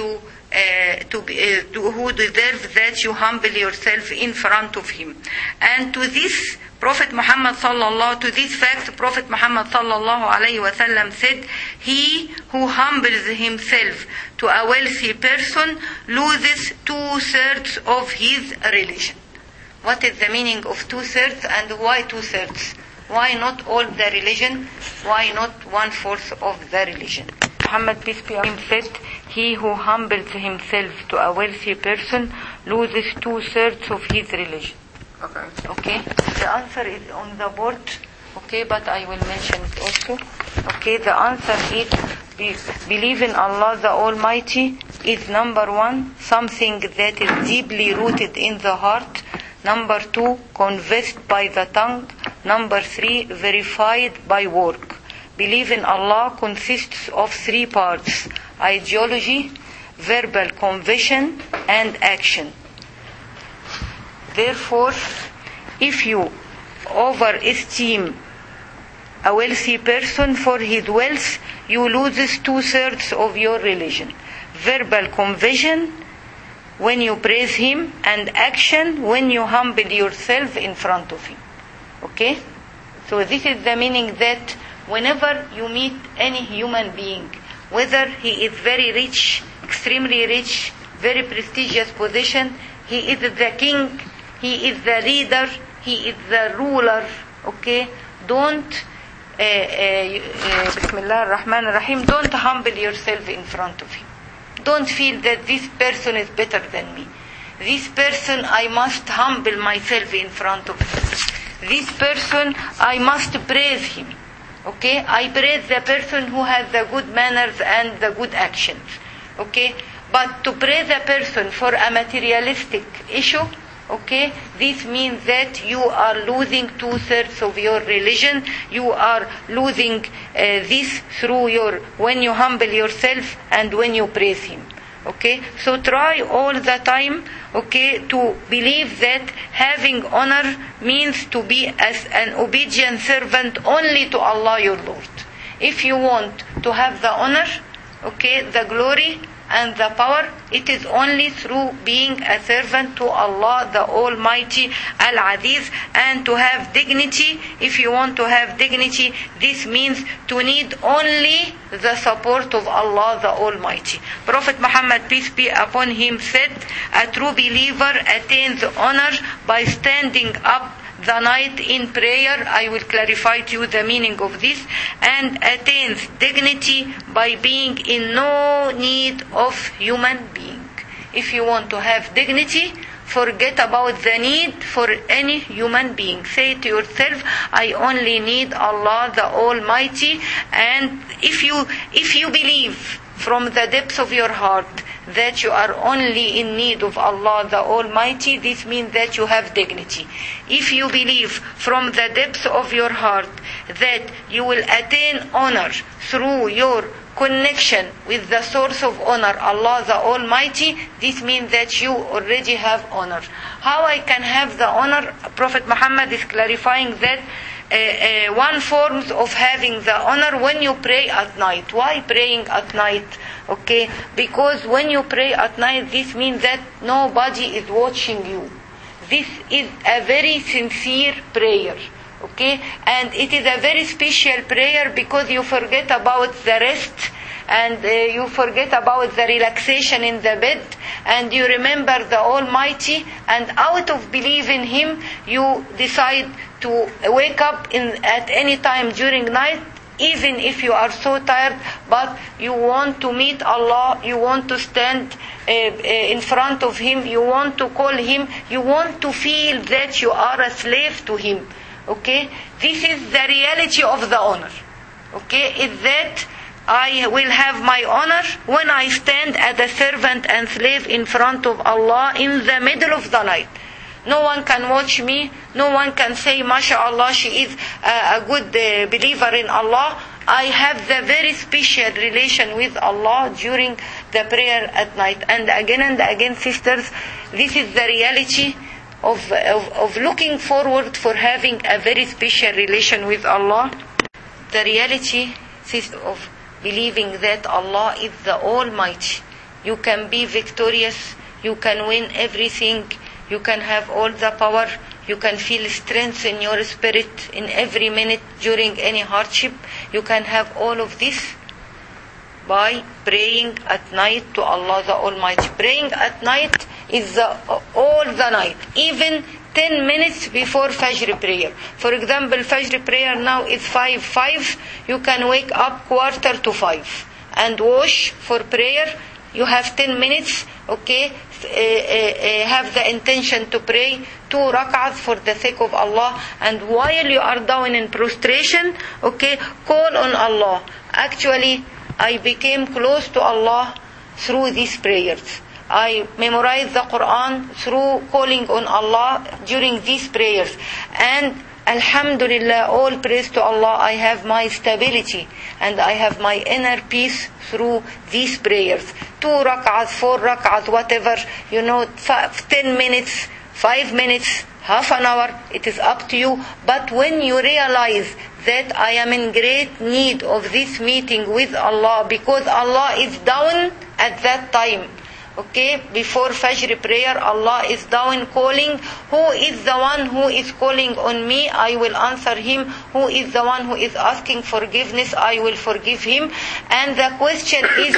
who deserves that you humble yourself in front of Him. And to this Prophet Muhammad to this fact, Prophet Muhammad sallallahu alayhi wa sallam said, he who humbles himself to a wealthy person loses 2/3 of his religion. What is the meaning of 2/3 and why 2/3? Why not all the religion? Why not 1/4 of the religion? Muhammad, peace be upon him, said, he who humbles himself to a wealthy person loses 2/3 of his religion. Okay? The answer is on the board. Okay, but I will mention it also. Okay, the answer is believe in Allah the Almighty is number 1, something that is deeply rooted in the heart. Number 2, confessed by the tongue. Number 3, verified by work. Believe in Allah consists of 3 parts: ideology, verbal confession, and action. Therefore, if you overestimate a wealthy person for his wealth, you lose 2/3 of your religion. Verbal confession when you praise him, and action when you humble yourself in front of him. Okay? So this is the meaning that whenever you meet any human being, whether he is very rich, extremely rich, very prestigious position, he is the king, he is the leader, he is the ruler, okay? Don't, Bismillah ar-Rahman ar-Rahim, don't humble yourself in front of him. Don't feel that this person is better than me. This person, I must humble myself in front of him. This person, I must praise him. Okay, I praise the person who has the good manners and the good actions. Okay, but to praise a person for a materialistic issue, okay, this means that you are losing 2/3 of your religion. You are losing this through when you humble yourself and when you praise him. Okay, so try all the time, okay, to believe that having honor means to be as an obedient servant only to Allah your Lord. If you want to have the honor, okay, the glory and the power, it is only through being a servant to Allah the Almighty Al-Aziz. And to have dignity, if you want to have dignity, this means to need only the support of Allah the Almighty. Prophet Muhammad, peace be upon him, said, a true believer attains honor by standing up the night in prayer. I will clarify to you the meaning of this. And attains dignity by being in no need of human being. If you want to have dignity, forget about the need for any human being. Say to yourself, I only need Allah the Almighty. And if you believe from the depths of your heart that you are only in need of Allah the Almighty, this means that you have dignity. If you believe from the depths of your heart that you will attain honor through your connection with the source of honor, Allah the Almighty, this means that you already have honor. How I can have the honor? Prophet Muhammad is clarifying that one form of having the honor when you pray at night. Why praying at night? Okay, because when you pray at night, this means that nobody is watching you. This is a very sincere prayer. Okay, and it is a very special prayer because you forget about the rest and you forget about the relaxation in the bed and you remember the Almighty, and out of belief in Him you decide to wake up at any time during night, even if you are so tired, but you want to meet Allah, you want to stand in front of Him, you want to call Him, you want to feel that you are a slave to Him. Okay, this is the reality of the honor. Okay, is that I will have my honor when I stand as a servant and slave in front of Allah in the middle of the night. No one can watch me. No one can say, MashaAllah, she is a good believer in Allah. I have the very special relation with Allah during the prayer at night. And again, sisters, this is the reality of looking forward for having a very special relation with Allah. The reality of believing that Allah is the Almighty. You can be victorious. You can win everything. You can have all the power. You can feel strength in your spirit in every minute during any hardship. You can have all of this by praying at night to Allah the Almighty. Praying at night is all the night, even 10 minutes before Fajr prayer. For example, Fajr prayer now is 5:05. You can wake up 4:45 and wash for prayer. You have 10 minutes, okay? Have the intention to pray 2 rak'ahs for the sake of Allah. And while you are down in prostration, okay, call on Allah. Actually, I became close to Allah through these prayers. I memorized the Quran through calling on Allah during these prayers. And Alhamdulillah, all praise to Allah, I have my stability and I have my inner peace through these prayers. 2 rak'ahs, 4 rak'ahs, whatever, 10 minutes, 5 minutes, half an hour, it is up to you. But when you realize that I am in great need of this meeting with Allah, because Allah is down at that time, okay, before Fajr prayer, Allah is down calling. Who is the one who is calling on me? I will answer him. Who is the one who is asking forgiveness? I will forgive him. And the question is,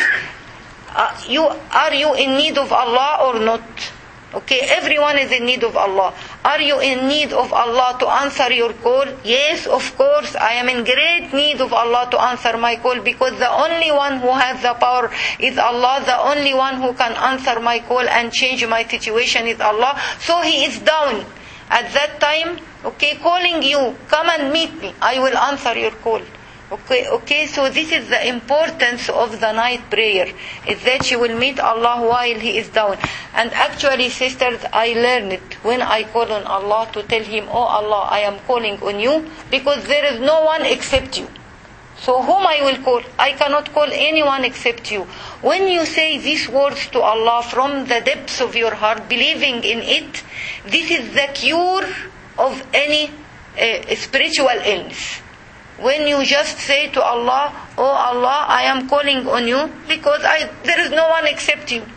are you in need of Allah or not? Okay, everyone is in need of Allah. Are you in need of Allah to answer your call? Yes, of course, I am in great need of Allah to answer my call, because the only one who has the power is Allah. The only one who can answer my call and change my situation is Allah. So He is down at that time, okay, calling you, come and meet me. I will answer your call. Okay, so this is the importance of the night prayer, is that you will meet Allah while He is down. And actually, sisters, I learned it when I call on Allah to tell Him, oh Allah, I am calling on you because there is no one except you. So whom I will call? I cannot call anyone except you. When you say these words to Allah from the depths of your heart, believing in it, this is the cure of any spiritual illness. When you just say to Allah, oh Allah, I am calling on you because there is no one except you.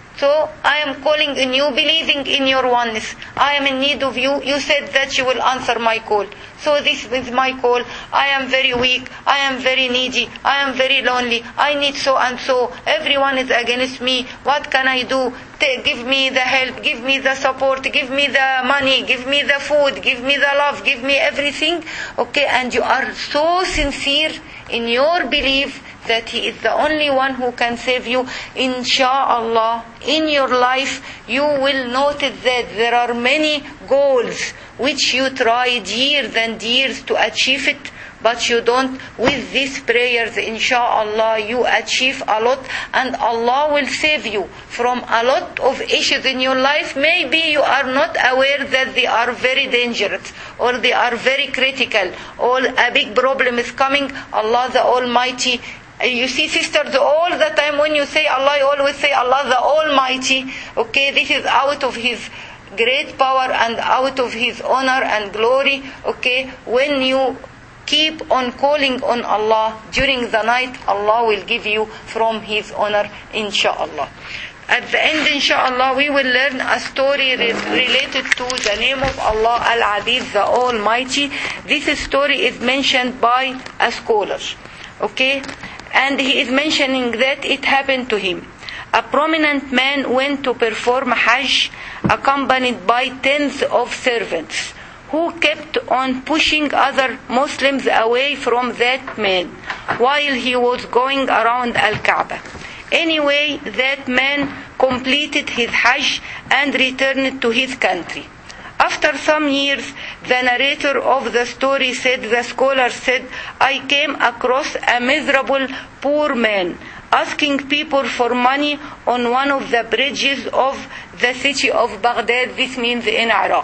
So I am calling on you, believing in your oneness. I am in need of you. You said that you will answer my call. So this is my call. I am very weak. I am very needy. I am very lonely. I need so and so. Everyone is against me. What can I do? Give me the help. Give me the support. Give me the money. Give me the food. Give me the love. Give me everything. Okay, and you are so sincere in your belief that He is the only one who can save you. Insha'Allah, in your life you will notice that there are many goals which you tried years and years to achieve it, but you don't. With these prayers, insha'Allah, you achieve a lot, and Allah will save you from a lot of issues in your life. Maybe you are not aware that they are very dangerous, or they are very critical, or a big problem is coming. Allah the Almighty, you see, sisters, all the time when you say Allah, you always say Allah the Almighty. Okay, this is out of His great power and out of His honor and glory. Okay, when you keep on calling on Allah during the night, Allah will give you from His honor, insha'Allah. At the end, insha'Allah, we will learn a story related to the name of Allah Al-Aziz, the Almighty. This story is mentioned by a scholar. Okay, and he is mentioning that it happened to him. A prominent man went to perform Hajj accompanied by tens of servants who kept on pushing other Muslims away from that man while he was going around Al-Kaaba. Anyway, that man completed his Hajj and returned to his country. After some years, the narrator of the story said, the scholar said, I came across a miserable poor man asking people for money on one of the bridges of the city of Baghdad. This means in Iraq.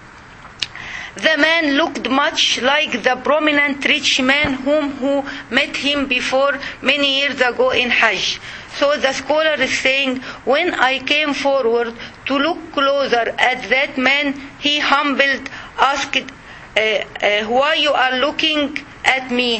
The man looked much like the prominent rich man who met him before many years ago in Hajj. So the scholar is saying, when I came forward to look closer at that man, he humbled, asked, why you are looking at me?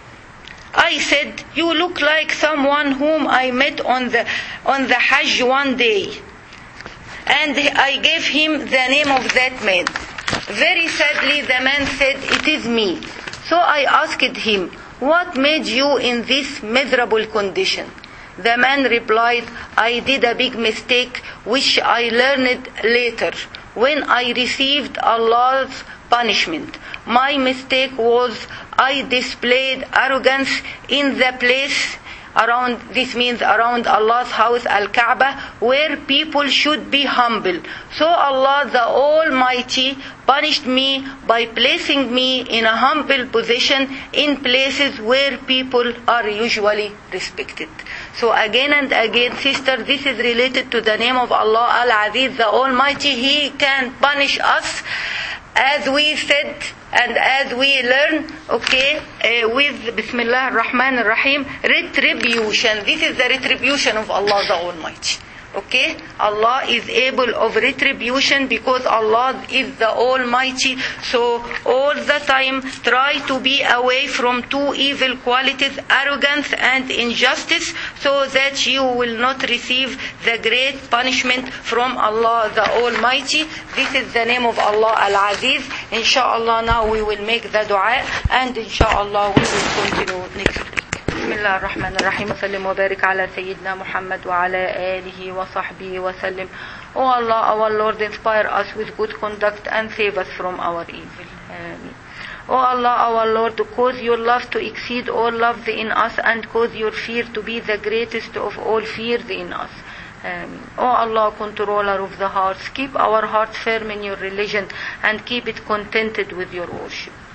I said, you look like someone whom I met on the Hajj one day. And I gave him the name of that man. Very sadly, the man said, it is me. So I asked him, what made you in this miserable condition? The man replied, I did a big mistake which I learned later when I received Allah's punishment. My mistake was I displayed arrogance in the place around, this means around Allah's house, Al-Kaaba, where people should be humble. So Allah the Almighty punished me by placing me in a humble position in places where people are usually respected. So again and again, sister, this is related to the name of Allah Al-Aziz, the Almighty. He can punish us, as we said and as we learn, okay, with Bismillah ar-Rahman ar-Rahim, retribution. This is the retribution of Allah the Almighty. Okay, Allah is able of retribution because Allah is the Almighty. So all the time try to be away from two evil qualities, arrogance and injustice, so that you will not receive the great punishment from Allah the Almighty. This is the name of Allah Al-Aziz. Inshallah, now we will make the dua, and inshallah we will continue next week. بسم الله الرحمن الرحيم. وسلم وبارك على سيدنا محمد وعلى آله وصحبه وسلم. O Allah, our Lord, inspire us with good conduct and save us from our evil. Amen. O Allah, our Lord, cause your love to exceed all love in us, and cause your fear to be the greatest of all fears in us. Amen. O Allah, controller of the hearts, keep our hearts firm in your religion and keep it contented with your worship.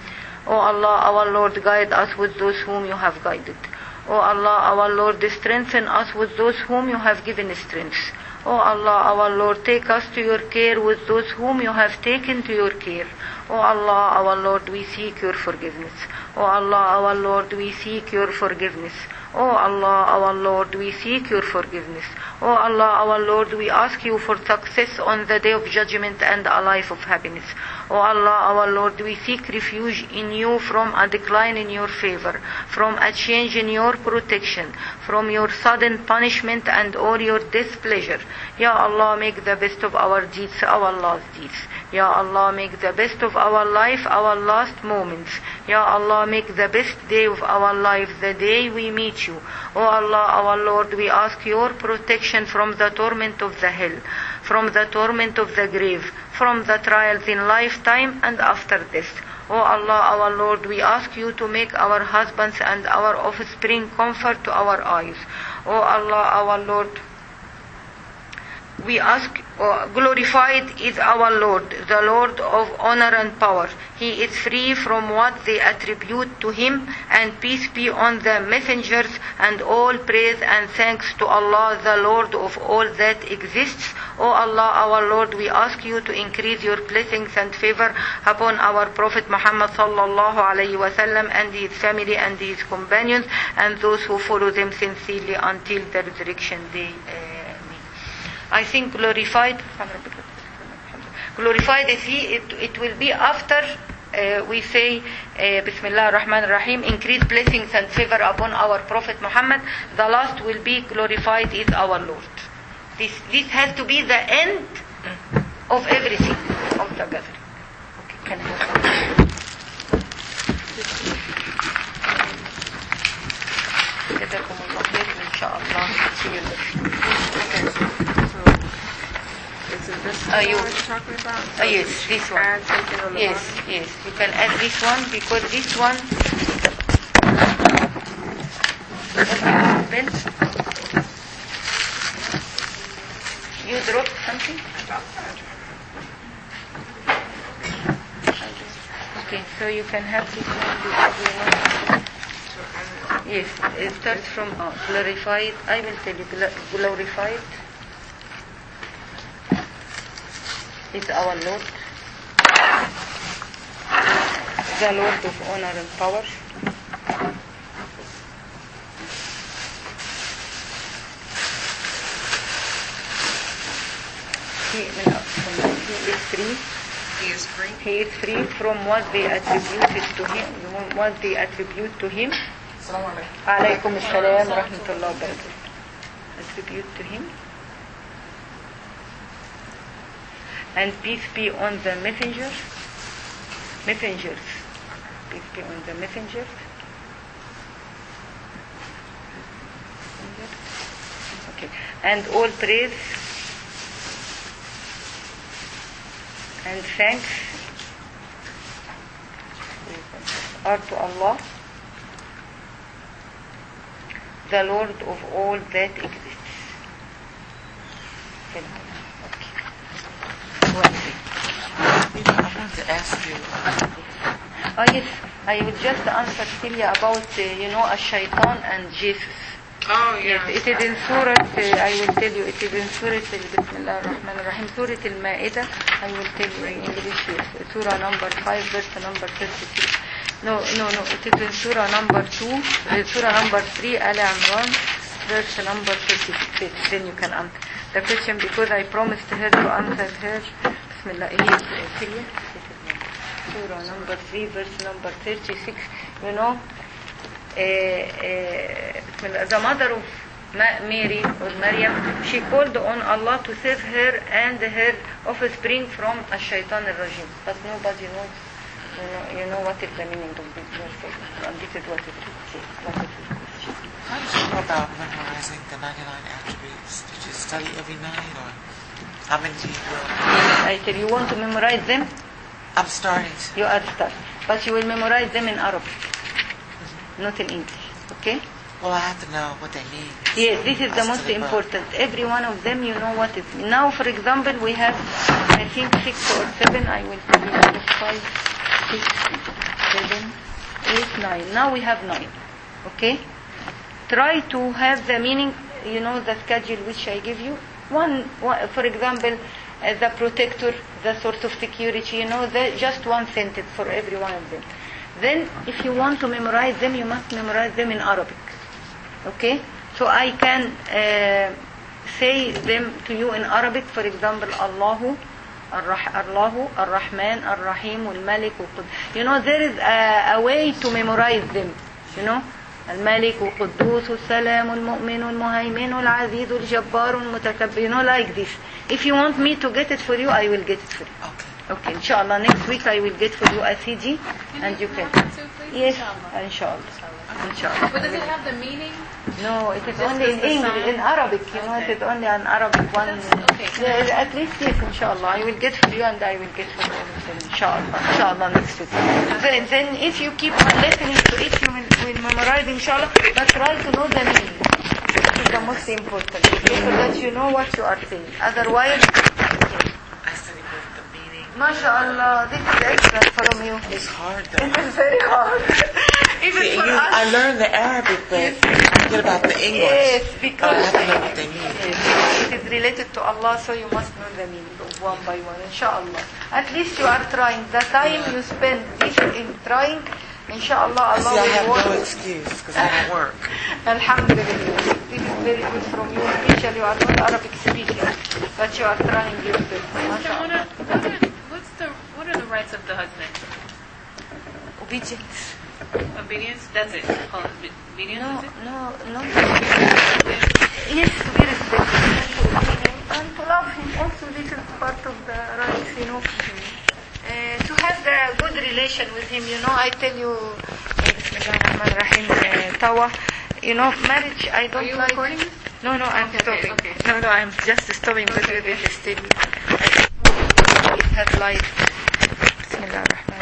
O Allah, our Lord, guide us with those whom you have guided. O Allah, our Lord, strengthen us with those whom you have given strength. O Allah, our Lord, take us to your care with those whom you have taken to your care. O Allah, our Lord, we seek your forgiveness. O Allah, our Lord, we seek your forgiveness. O Allah, our Lord, we seek your forgiveness. O Allah, our Lord, we ask you for success on the day of judgment and a life of happiness. O Allah, our Lord, we seek refuge in you from a decline in your favor, from a change in your protection, from your sudden punishment and all your displeasure. Ya Allah, make the best of our deeds our last deeds. Ya Allah, make the best of our life our last moments. Ya Allah, make the best day of our life the day we meet you. O Allah, our Lord, we ask your protection from the torment of the hell, from the torment of the grave, from the trials in lifetime and after death. O Allah, our Lord, we ask you to make our husbands and our offspring comfort to our eyes. O Allah, our Lord, we ask, glorified is our Lord, the Lord of honor and power. He is free from what they attribute to him, and peace be on the messengers, and all praise and thanks to Allah, the Lord of all that exists. O Allah, our Lord, we ask you to increase your blessings and favor upon our Prophet Muhammad sallallahu alayhi wa sallam and his family and his companions and those who follow them sincerely until the resurrection day. I think glorified, it will be after we say Bismillah ar-Rahman ar-Rahim, increase blessings and favor upon our Prophet Muhammad. The last will be glorified is our Lord. This has to be the end of everything of the gathering. Okay, can I have see you later. Is this Are you talking about? yes, this one. Add something on the Yes, bottom? yes. You can add this one because this one. Ben, you dropped something? Okay, so you can have this one because you know. Yes, it starts from glorified. I will tell you, glorified is our Lord, the Lord of honor and power. He is free. He is free. He is free from what they attributed to him. What they attribute to him. Alaykum as-salam wa rahmatullahi wa barakatuh. Attribute to him. And peace be on the messengers. Peace be on the messengers. Okay. And all praise and thanks are to Allah, the Lord of all that exists. I wanted to ask you. Oh yes, I will just answer Celia about Ash-Shaytan and Jesus. Oh yeah. Yes, it is in Surah. I will tell you. It is in Surah Bismillah ar-Rahman ar-Rahim. Surah Al-Ma'idah. I will tell you in English. Yes, Surah number 5, verse number 33. No. It is in Surah number 2, Surah number 3, Al Imran, verse number 36. Then you can answer the question because I promised her to answer her. Bismillah. Yes, Celia. Surah number 3, verse number 36. The mother of Mary or Maryam, she called on Allah to save her and her offspring from Ash-Shaytan al-Rajim. But nobody knows. You know what is the meaning of this verse. And this is what it says. How did you go about memorizing the 99 attributes? Did you study every night or how many do you do? I tell you, want to memorize them? I'm starting to. You are starting. But you will memorize them in Arabic, not in English. Okay? Well, I have to know what they mean. Yes, this is the most important. Every one of them, you know what it means. Now, for example, we have, I think, 6 or 7. I will tell you 5, 6, 7. 9. Now we have 9. Okay? Try to have the meaning, the schedule which I give you. One for example, the protector, the source of security, just one sentence for every one of them. Then, if you want to memorize them, you must memorize them in Arabic. Okay? So I can say them to you in Arabic. For example, Allahu, Ar-Rahman, Ar-Rahim, Al-Malik, there is a way to memorize them. الملك وقدوس السلام المؤمن المهيمن العزيز الجبار المتكبر, like this. If you want me to get it for you, I will get it for you. Okay, inshallah, next week I will get for you a CD and you can. Yes, inshallah. But does it have the meaning? No, it is only in English, in Arabic, it is only an Arabic one. Okay. At least, yes, inshallah. I will get for you and I will get for you, inshallah, next week. Then if you keep on listening to it, you will memorize, inshallah, but try to know the meaning. This is the most important, okay, so that you know what you are saying. Otherwise, I study both the meaning. MashaAllah, this is excellent from you. It's hard though. It is very hard. Even for us. I learned the Arabic, but I forget about the English. Yes, because I have to know what they mean. yes, it is related to Allah, so you must know the meaning of one by one, inshallah. At least you are trying. The time you spend this in trying, inshallah, Allah See, I have will no work. excuse because I don't work. Alhamdulillah. This is very good from you. Initially, you are not Arabic speaking, but you are trying your best. So MashaAllah. what are the rights of the husband? Obedience. Obedience? That's it. Call it obedience, is it? No. Yes, to be respectful and to love him. Also, this is part of the rights, to have the good relation with him. I tell you, Bismillahirrahmanirrahim, Tawa. Marriage, I don't Are you like. recording this? No, I'm stopping. Okay. No, I'm just stopping because it is still. It has light. Bismillahirrahmanirrahim.